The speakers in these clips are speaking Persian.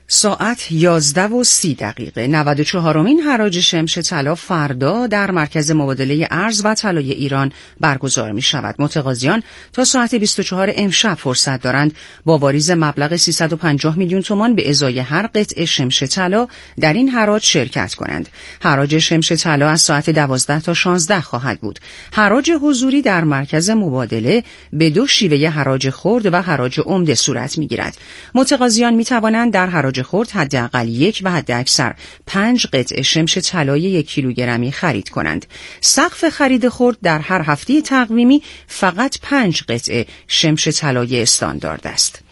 ساعت 11:30 94مین حراج شمش طلا فردا در مرکز مبادله ارز و طلای ایران برگزار می شود. متقاضیان تا ساعت 24 امشب فرصت دارند با واریز مبلغ 350 میلیون تومان به ازای هر قطعه شمش طلا در این حراج شرکت کنند. حراج شمش طلا از ساعت 12 تا 16 خواهد بود. حراج حضوری در مرکز مبادله به دو شیوه حراج خرد و حراج عمده صورت می گیرد. متقاضیان می توانند در حراج خرد حداقل 1 و حداکثر 5 قطعه شمش طلای 1 کیلوگرمی خرید کنند. سقف خرید خرد در هر هفته تقویمی فقط 5 قطعه شمش طلای استاندارد است.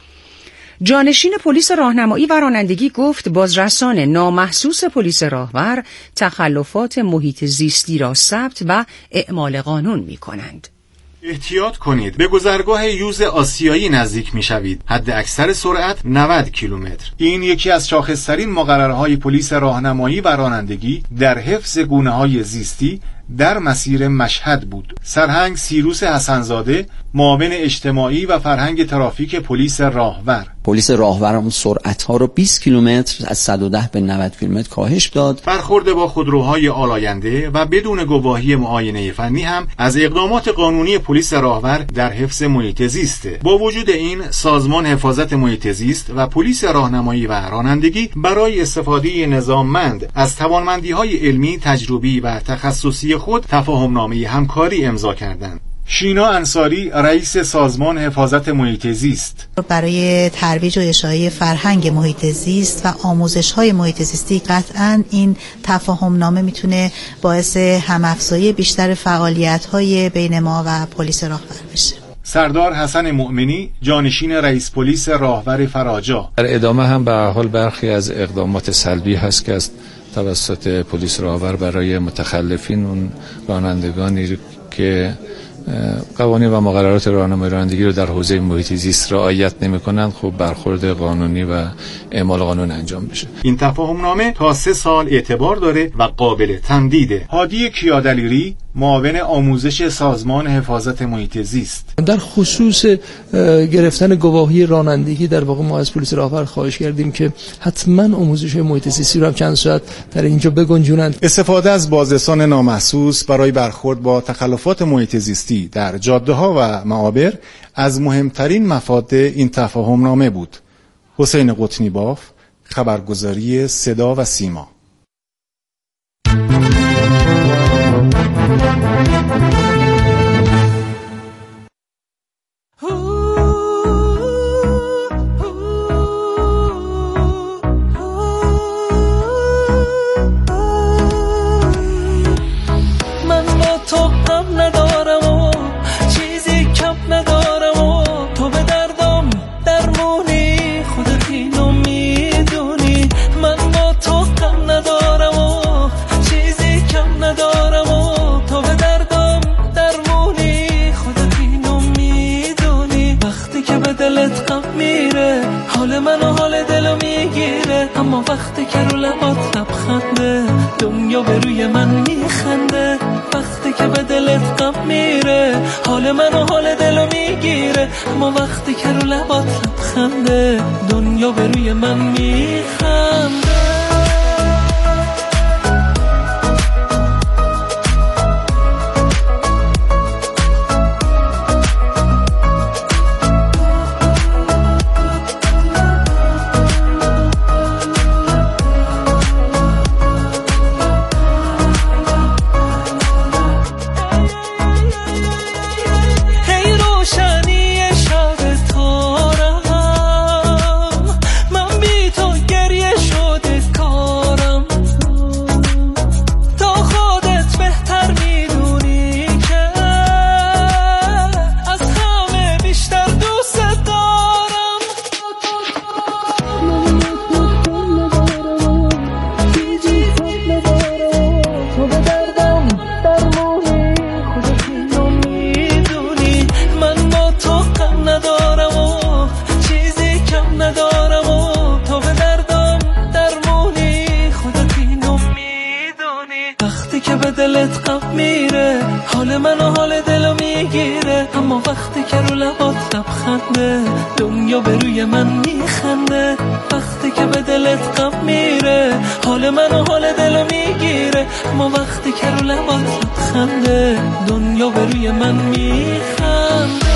جانشین پلیس راهنمایی و رانندگی گفت بازرسان نامحسوس پلیس راهور تخلفات محیط زیستی را ثبت و اعمال قانون می کنند. احتیاط کنید، به گذرگاه یوز آسیایی نزدیک میشوید. حد اکثر سرعت 90 کیلومتر. این یکی از شاخص‌ترین مقررهای پلیس راهنمایی و رانندگی در حفظ گونه‌های زیستی در مسیر مشهد بود. سرهنگ سیروس حسنزاده، معاون اجتماعی و فرهنگ ترافیک پلیس راهور. پلیس راهور اون سرعت‌ها رو 20 کیلومتر از 110 به 90 کیلومتر کاهش داد. برخورد با خودروهای آلاینده و بدون گواهی معاینه فنی هم از اقدامات قانونی پلیس راهور در حفظ محیط زیست. با وجود این، سازمان حفاظت محیط زیست و پلیس راهنمایی و رانندگی برای استفاده نظاممند از توانمندی‌های علمی، تجربی و تخصصی خود تفاهمنامه همکاری امضا کردند. شینا انصاری، رئیس سازمان حفاظت محیط زیست: برای ترویج و اشاعه فرهنگ محیط زیست و آموزش‌های محیط زیستی قطعاً این تفاهمنامه میتونه باعث هم‌افزایی بیشتر فعالیت‌های بین ما و پلیس راهور بشه. سردار حسن مؤمنی، جانشین رئیس پلیس راهور فراجا: در ادامه هم به هر حال برخی از اقدامات سلبی هست که از توسط پلیس راهور برای متخلفین، اون رانندگانی که قوانین و مقررات راهنمایی رانندگی رو در حوزه محیط زیست رعایت نمی‌کنند، خب برخورد قانونی و اعمال قانون انجام بشه. این تفاهمنامه تا 3 سال اعتبار داره و قابل تمدیده. هادی کیادلیری، معاون آموزش سازمان حفاظت محیط زیست: در خصوص گرفتن گواهی رانندگی در واقع ما از پلیس راهور خواهش کردیم که حتما آموزش محیط زیستی رو هم چند ساعت در اینجا بگنجونند. استفاده از بازرسان نامحسوس برای برخورد با تخلفات محیط زیستی در جاده‌ها و معابر از مهمترین مفاد این تفاهمنامه بود. حسین قطنی باف، خبرگزاری صدا و سیما. اما وقتی که رو لبات لبخنده دنیا به روی من میخنده. وقتی که به دلت غم میره حال من و حال دلو میگیره. اما وقتی که رو لبات لبخنده دنیا به روی من میخنده. دلت غم میره حال من و حال دلو میگیره. اما وقتی که رو لبات لبخنده دنیا به روی من میخنده. وقتی که به دلت غم میره، حال من و حال دلو میگیره. اما وقتی که رو لبات خنده دنیا به روی من میخنده.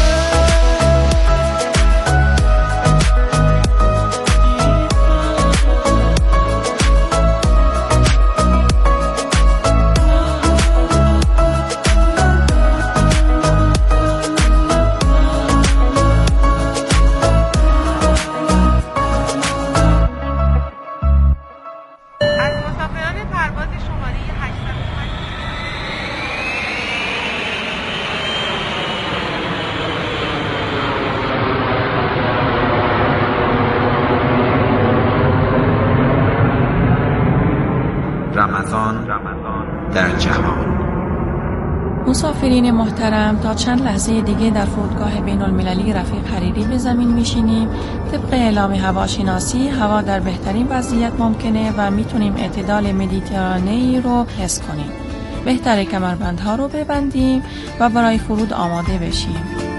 رمضان در جهان. مسافرین محترم، تا چند لحظه دیگه در فرودگاه بین المللی رفیق حریری به زمین میشینیم. طبق اعلام هواشناسی هوا در بهترین وضعیت ممکنه و میتونیم اعتدال مدیترانه‌ای رو حس کنیم. بهتره کمربندها رو ببندیم و برای فرود آماده بشیم.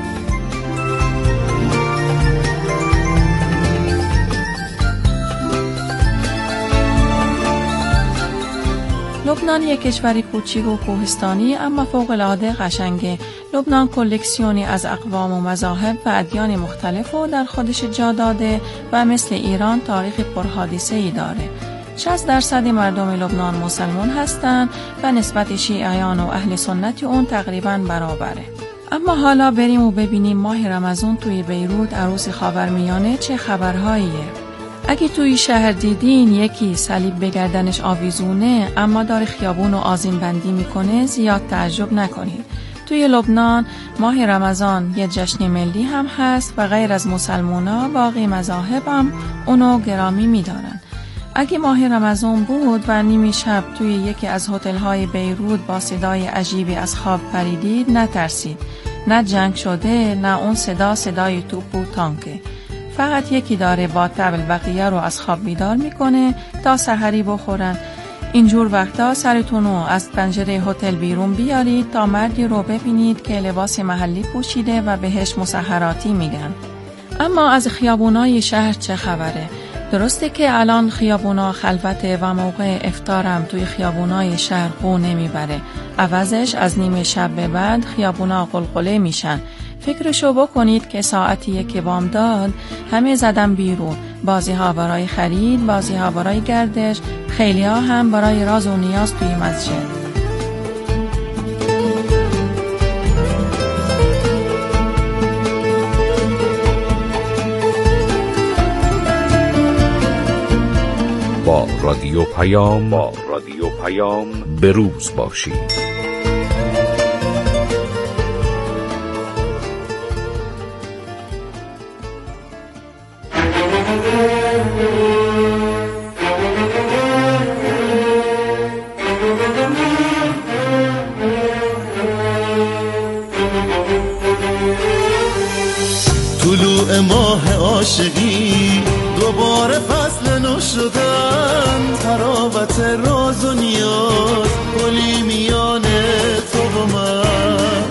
لبنان یک کشور کوچیک و کوهستانی اما فوق‌العاده قشنگه. لبنان کلکسیونی از اقوام و مذاهب و ادیان مختلف رو در خودش جا داده و مثل ایران تاریخ پرحادثه‌ای داره. 60% مردم لبنان مسلمان هستند و نسبت شیعیان و اهل سنت اون تقریباً برابره. اما حالا بریم و ببینیم ماه رمضان توی بیروت عروس خاورمیانه چه خبرهاییه. اگه توی شهر دیدین یکی صلیب به گردنش آویزونه اما داره خیابون و آذین بندی میکنه، زیاد تعجب نکنید. توی لبنان ماه رمضان یه جشن ملی هم هست و غیر از مسلمونا باقی مذاهب هم اونو گرامی میدارن. اگه ماه رمضان بود و نیمی شب توی یکی از هتل‌های بیروت با صدای عجیبی از خواب پریدید، نترسید. نه جنگ شده، نه اون صدای توپ و تانکه. فقط یکی داره با طبل بقیه رو از خواب بیدار میکنه تا سحری بخورن. اینجور وقتا سرتونو از پنجره هتل بیرون بیارید تا مردی رو ببینید که لباس محلی پوشیده و بهش مسحراتی میگن. اما از خیابونای شهر چه خبره؟ درسته که الان خیابونا خلوته و موقع افطارم توی خیابونای شهر قو نمیبره. عوضش از نیمه شب به بعد خیابونا قلقله میشن. فکرشو بکنید که ساعتی که بامداد همه زدن بیرون. بازی ها برای خرید، بازی ها برای گردش، خیلی ها هم برای راز و نیاز توی مسجد. با رادیو پیام به روز باشید. طلوع ماه عاشقی، دوباره فصل نو شدن، تراوت راز و نیاز، گلی میان تو و من،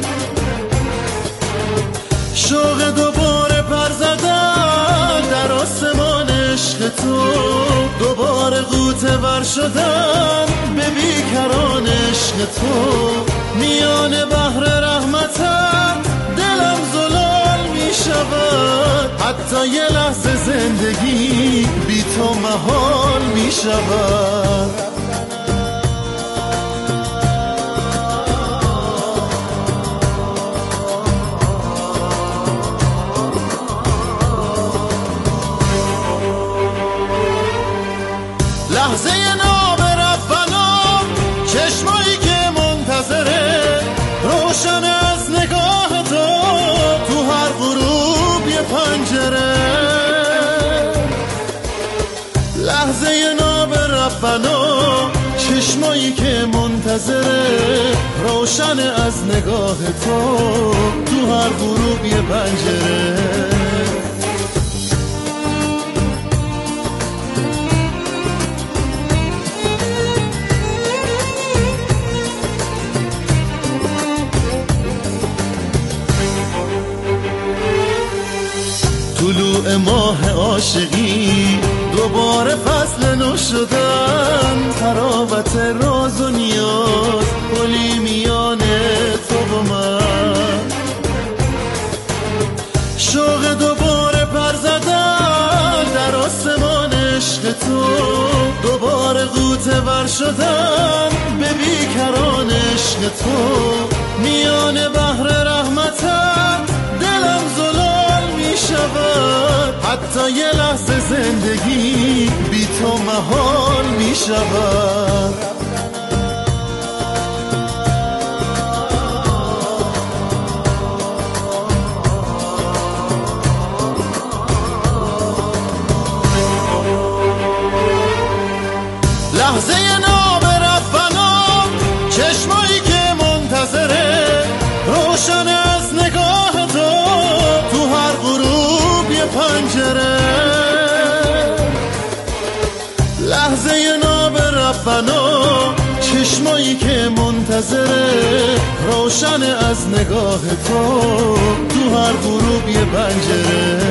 شوق دوباره پر زدن در آسمان عشق تو، دوباره غوطه ور شدن به بیکران عشق تو، میان بحر رحمتت دلم زلال می شود، حتی یه لحظه زندگی بی تو محال می شود. لحظه ناب ربنا، چشمایی که منتظره روشن از نگاه تو هر غروب یه پنجره. لحظه ناب ربنا، چشمایی که منتظره روشن از نگاه تو هر غروب یه پنجره. طلوع ماه عاشقی، دوباره فصل نو شدن، تراوت راز و نیاز، پلی میان تو و من، شوق دوباره پر زدن در آسمان عشق تو، دوباره غوطه ور شدن به بیکران عشق تو، میان بحر رحمتت دلم زلال می شود، حتی یه لحظه زندگی بی تو محال می شود. لحظه ناب رفنا، چشمایی که منتظره روشن از نگاه تو، تو هر غروب یه پنجره. لحظه ناب رفنا، چشمایی که منتظره روشن از نگاه تو، تو هر غروب یه پنجره.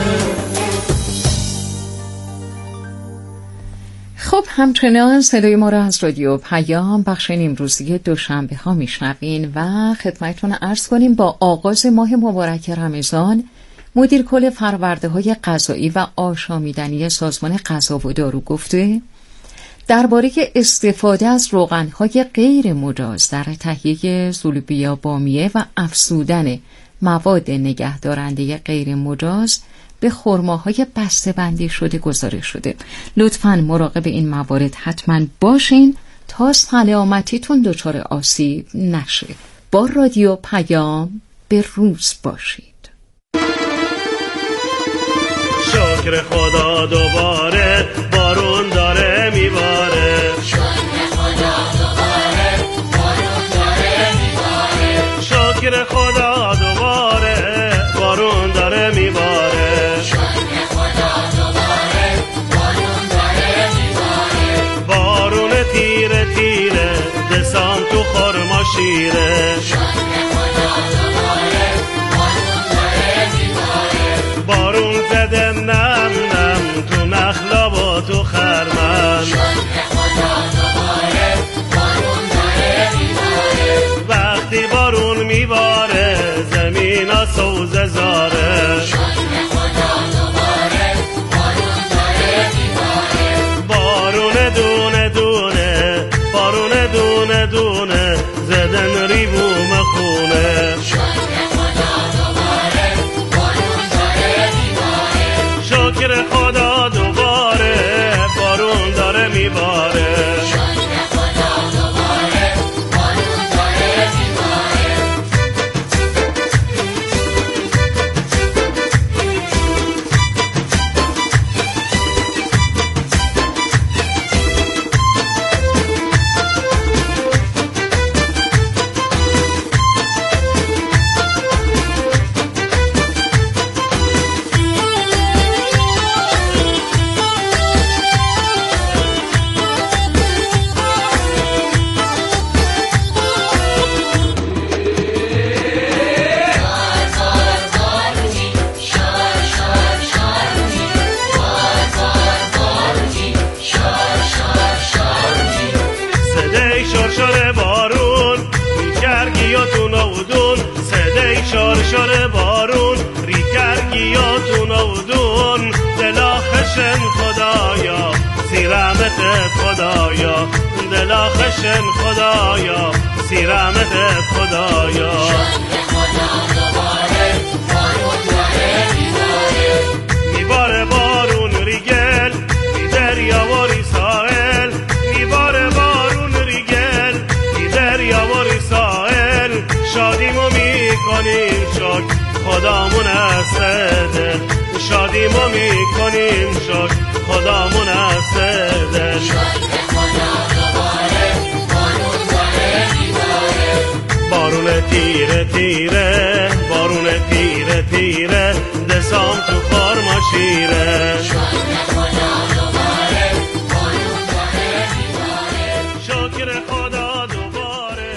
خب همچنان صدای ما را از رادیو پیام بخش امروزی دوشنبه ها میشنوین و خدمتتون عرض کنیم با آغاز ماه مبارک رمضان مدیر کل فرورده های غذایی و آشامیدنی سازمان غذا و دارو گفته درباره استفاده از روغن‌های غیر مجاز در تهیه زولبیا بامیه و افزودن مواد نگهدارنده غیر مجاز به خرماهای بسته‌بندی شده گزارش شده. لطفاً مراقب این موارد حتما باشین تا سلامتیتون دچار آسیب نشه. با رادیو پیام به روز باشید. شکر خدا دوباره بارون داره میباره، شکر خدا دوباره بارون داره میباره، شکر خدا دوباره بارون داره میباره، شکر خدا دوباره بارون داره میباره، بارون تیره تیره دسام تو خرما شیره، شکر خدا دوباره بارون داره میباره، بارون زده نم نم تو نخلا و تو خرمن، شکر خدا دوباره بارون داره میباره، وقتی بارون میباره زمین ها سوزه زاره، شکر خدا دوباره بارون داره میباره، بارون دونه دونه بارون دونه دونه زدن ریبوم خونه، شکر خدا دوباره بارون داره میباره، شکر خدا دوباره بارون داره میباره، شکر خدا دوباره بارون داره میباره. شر بارون ریکر گیاتون اودون دلا خشن خدایا سیرامت خدایا دلا خشن خدایا سیرامت خدایا، شکر خدا دوباره بارون داره میباره، بارون ریگل می دریا و ری ساحل، میباره بارون ریگل می دریا و ری ساحل، شادیمو میکنیم شک خدامون است دل، شادیمو میکنیم شک خدامون است دل، شکر خدا دوباره بارون داره میباره، بارون تیره تیره بارون تیره تیره دسام تو خرما شیره، شکر خدا دوباره بارون داره میباره، شکر خدا دوباره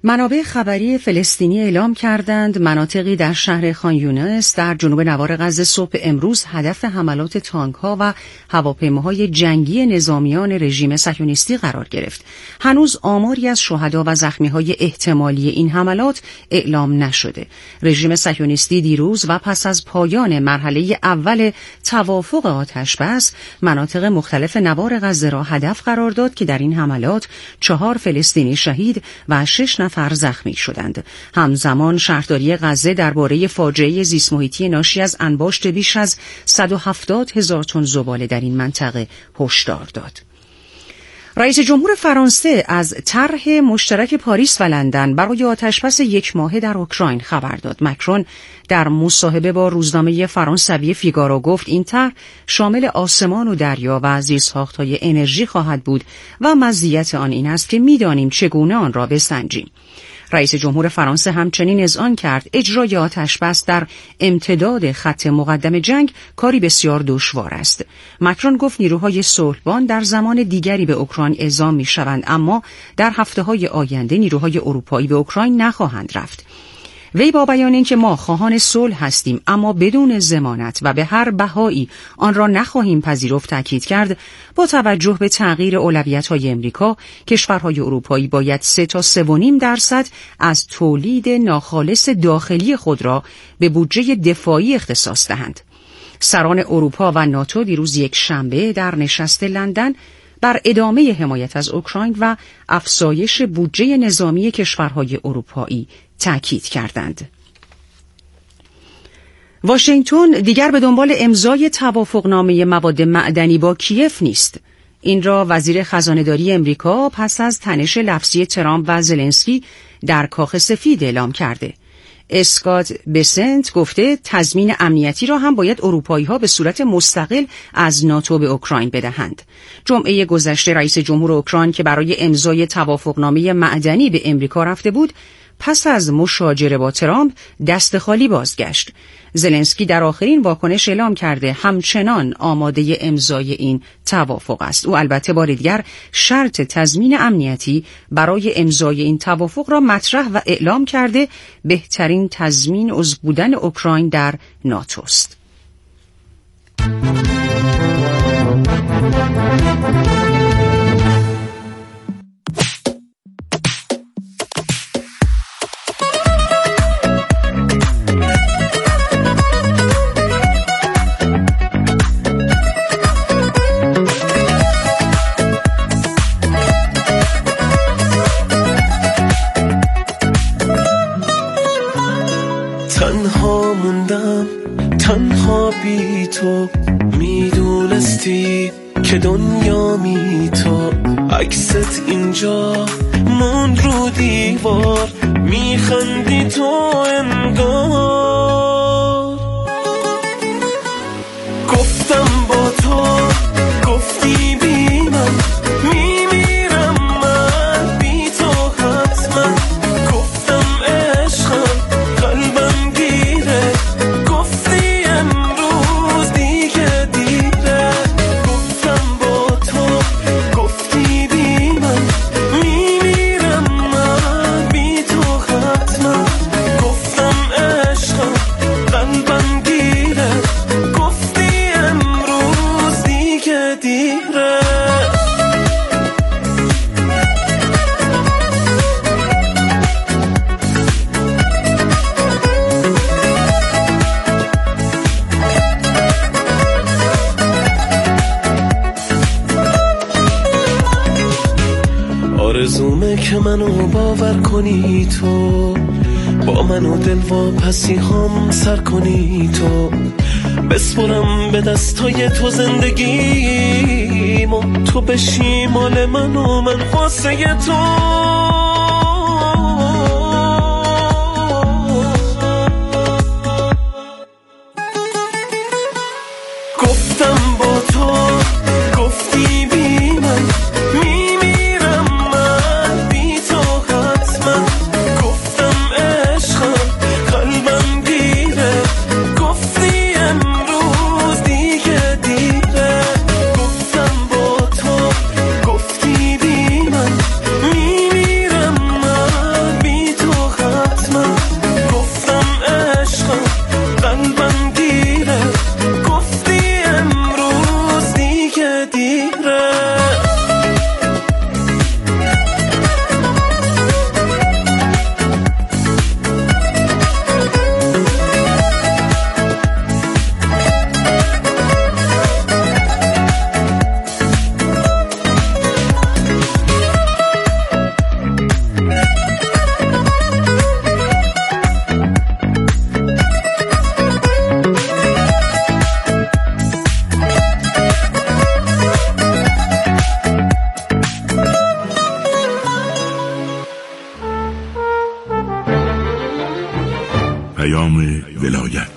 منابع خبری فلسطینی اعلام کردند مناطقی در شهر خان یونس در جنوب نوار غزه صبح امروز هدف حملات تانک‌ها و هواپیماهای جنگی نظامیان رژیم صهیونیستی قرار گرفت. هنوز آماری از شهدا و زخمی‌های احتمالی این حملات اعلام نشده. رژیم صهیونیستی دیروز و پس از پایان مرحله اول توافق آتش‌بس مناطق مختلف نوار غزه را هدف قرار داد که در این حملات 4 فلسطینی شهید و 6 نفر زخمی شدند. همزمان شهرداری غزه درباره فاجعه زیست محیطی ناشی از انباشت بیش از 170,000 تن زباله در این منطقه هشدار داد. رئیس جمهور فرانسه از طرح مشترک پاریس و لندن برای آتشبس 1 ماهه در اوکراین خبر داد. مکرون در مصاحبه با روزنامه فرانسوی فیگارو گفت این طرح شامل آسمان و دریا و زیرساخت‌های انرژی خواهد بود و مزیت آن این است که می‌دانیم چگونه آن را بسنجیم. رئیس جمهور فرانسه همچنین اذعان کرد اجرای آتشبس در امتداد خط مقدم جنگ کاری بسیار دشوار است. مکرون گفت نیروهای صلحبان در زمان دیگری به اوکراین اعزام می‌شوند، اما در هفته‌های آینده نیروهای اروپایی به اوکراین نخواهند رفت. وی با بیان اینکه ما خواهان صلح هستیم اما بدون ضمانت و به هر بهایی آن را نخواهیم پذیرفت تاکید کرد با توجه به تغییر اولویت‌های امریکا کشورهای اروپایی باید 3 تا 3.5% از تولید ناخالص داخلی خود را به بودجه دفاعی اختصاص دهند. سران اروپا و ناتو دیروز یک شنبه در نشست لندن بر ادامه حمایت از اوکراین و افزایش بودجه نظامی کشورهای اروپایی تأکید کردند. واشنگتن دیگر به دنبال امضای توافقنامه مواد معدنی با کیف نیست. این را وزیر خزانه‌داری امریکا پس از تنش لفظی ترامپ و زلنسکی در کاخ سفید اعلام کرده. اسکات بسنت گفته تضمین امنیتی را هم باید اروپایی‌ها به صورت مستقل از ناتو به اوکراین بدهند. جمعه گذشته رئیس جمهور اوکراین که برای امضای توافقنامه معدنی به امریکا رفته بود، پس از مشاجره با ترامپ دست خالی بازگشت. زلنسکی در آخرین واکنش اعلام کرده همچنان آماده امضای این توافق است. او البته بار دیگر شرط تضمین امنیتی برای امضای این توافق را مطرح و اعلام کرده بهترین تضمین عضو بودن اوکراین در ناتو است. تنها بی تو میدونستی که دنیا می تو عکست اینجا من رو دیوار میخندی تو انگار گفتم با تو گفتی بی من میمیرم من بی تو حتما گفتم عشقم قلبم گیره گفتی امروز دیگه دیره گفتم با تو گفتی بی من میمیرم من بی تو حتما گفتم عشقم قلبم گیره گفتی امروز دیگه دیره آرزومه که منو باور کنی تو با منو دل و پسی هم سر کنی تو بسپرم به دستای تو زندگیم و تو بشی مال من و من واسه تو گفتم با تو گفتی بی من میمیرم من بی تو حتما گفتم عشقم قلبم گیره گفتی امروز دیگه دیره گفتم با تو گفتی بی من میمیرم ولایت.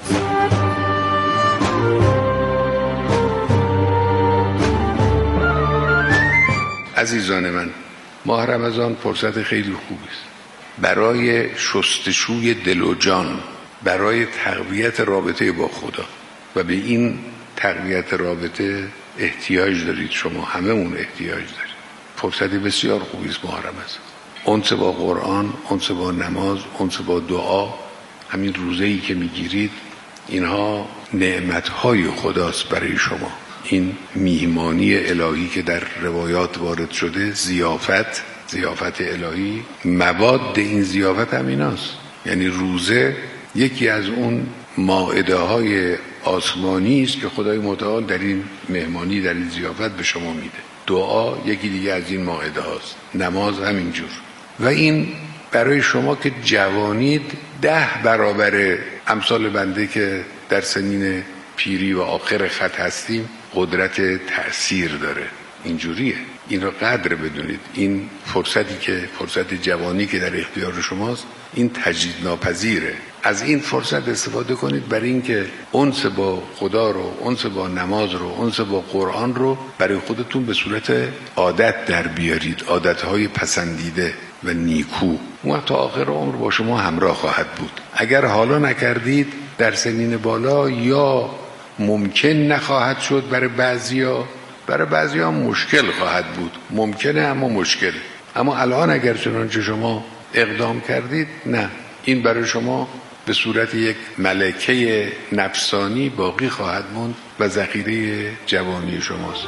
عزیزان من، ماه رمضان فرصت خیلی خوبی است برای شستشوی دل و جان، برای تقویت رابطه با خدا و به این تقویت رابطه احتیاج دارید. شما هممون احتیاج دارید. فرصتی بسیار خوبی است ماه رمضان. انس با قرآن، انس با نماز، انس با دعا، همین روزه‌ای که میگیرید اینها نعمت‌های خداست برای شما. این میهمانی الهی که در روایات وارد شده، ضیافت الهی، مواد این ضیافت هم ایناست. یعنی روزه یکی از اون مائده های آسمانی است که خدای متعال در این مهمانی، در این ضیافت به شما میده. دعا یکی دیگه از این مائده هاست، نماز همینجور. و این برای شما که جوانید 10 برابر امثال بنده که در سنین پیری و آخر خط هستیم قدرت تأثیر داره. اینجوریه. این رو قدر بدونید. این فرصت جوانی که در اختیار شماست، این تجدید ناپذیره. از این فرصت استفاده کنید برای اینکه انس با خدا رو، انس با نماز رو، انس با قرآن رو برای خودتون به صورت عادت در بیارید. عادتهای پسندیده و نیکو. اون تا آخر عمر با شما همراه خواهد بود. اگر حالا نکردید در سنین بالا یا ممکن نخواهد شد، برای بعضیا مشکل خواهد بود. ممکنه اما مشکل. اما الان اگر چنانچه شما اقدام کردید، نه، این برای شما به صورت یک ملکه نفسانی باقی خواهد موند و ذخیره جوانی شماست.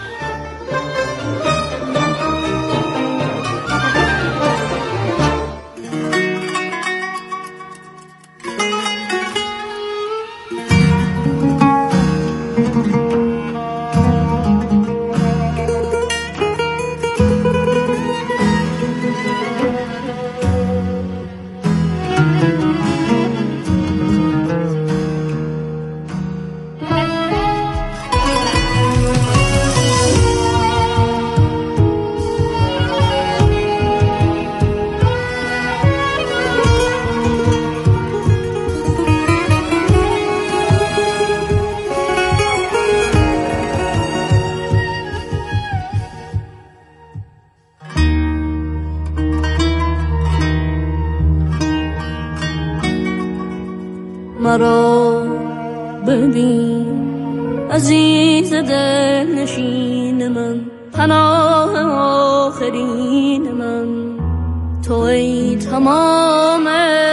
مرا ببین عزیز دل نشین من، پناه آخرین من، تو ای تمام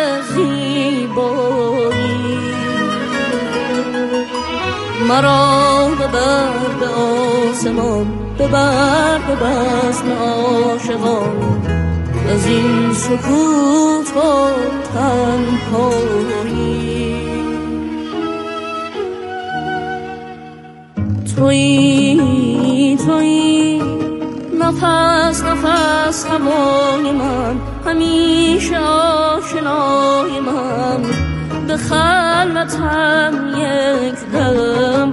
زیبایی. مرا ببر به آسمان، ببر به بزم عاشقان، از این سکوت و تنهایی. تویی نفس نفس هوای من، همیشه آشنای من، به خلوتم یک دم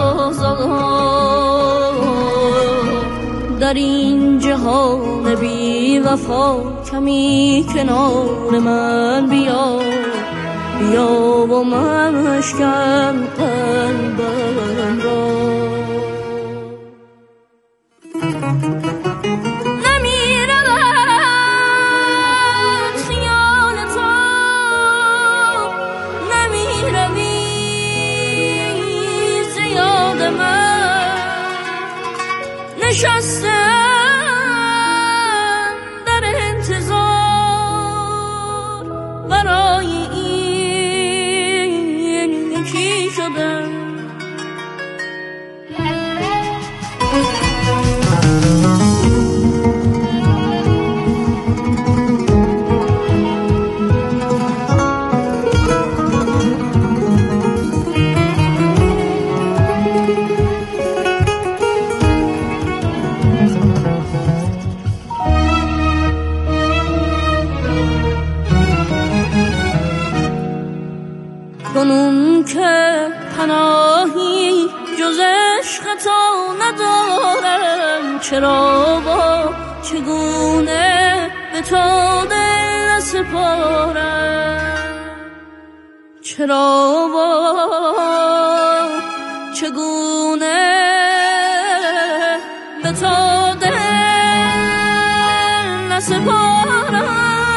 بازآ. در این جهان بی وفا کمی کنار من بیا، بیا و من اشکن قلبم را. نشستم در انتظار، برای این یکی شدم. کنون که پناهی جز عشق تو ندارم، چرا با چگونه به تو دل سپارم، چرا و چگونه به تو دل نسپارم.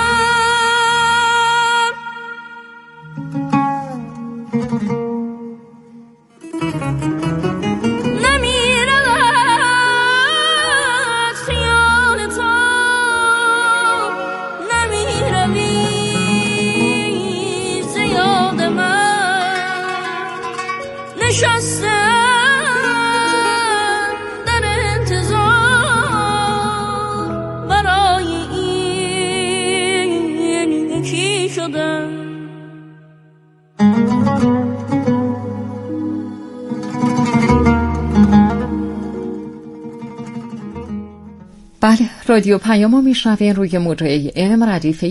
بله، رادیو پیامو میشنوین روی موجه AM ردیف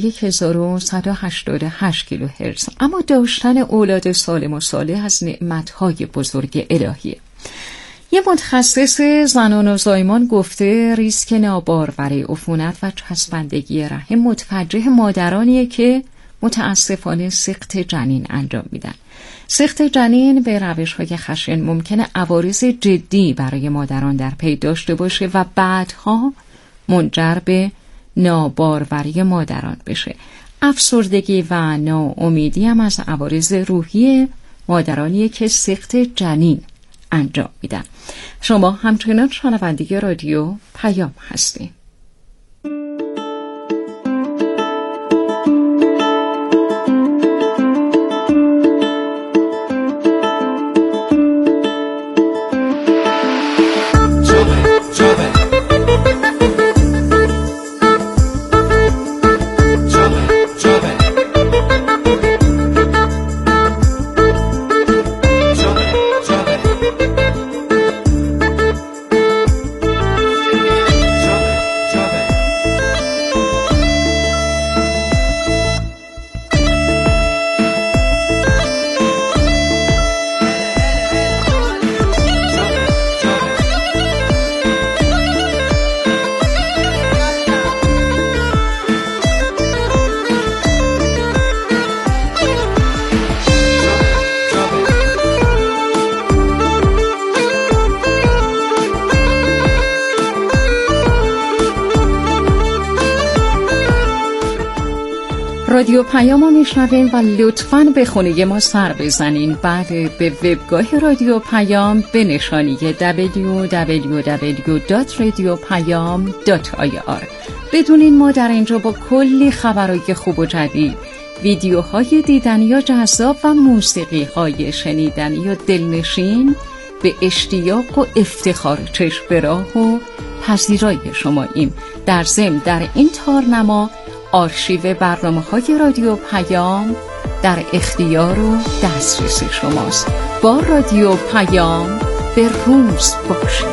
1188 کیلوهرتز. اما داشتن اولاد سالم و صالح از نعمتهای بزرگ الهیه. یه متخصص زنان و زایمان گفته ریسک ناباروری، عفونت و چسبندگی رحم متوجه مادرانیه که متاسفانه سقط جنین انجام میدن. سقط جنین به روش‌های خشن ممکنه عوارض جدی برای مادران در پی داشته باشه و بعدها منجر به ناباروری مادران بشه. افسردگی و ناامیدی هم از عوارض روحی مادرانیه که سقط جنین انجام میدن. شما همچنان شنونده رادیو پیام هستین. رادیو پیامو میشنوین و لطفاً به خونه ما سر بزنین. بعد به وبگاه رادیو پیام به نشانی www.radiopayam.ir. بدونین ما در اینجا با کلی خبرهای خوب و جدید، ویدیوهای دیدنی یا جذاب و موسیقی‌های شنیدنی یا دلنشین به اشتیاق و افتخار چشم به راه و پذیرای شماییم. در ضمن در این تارنما آرشیو برنامه‌های رادیو پیام در اختیار و دسترس شماست. با رادیو پیام به روز باشید.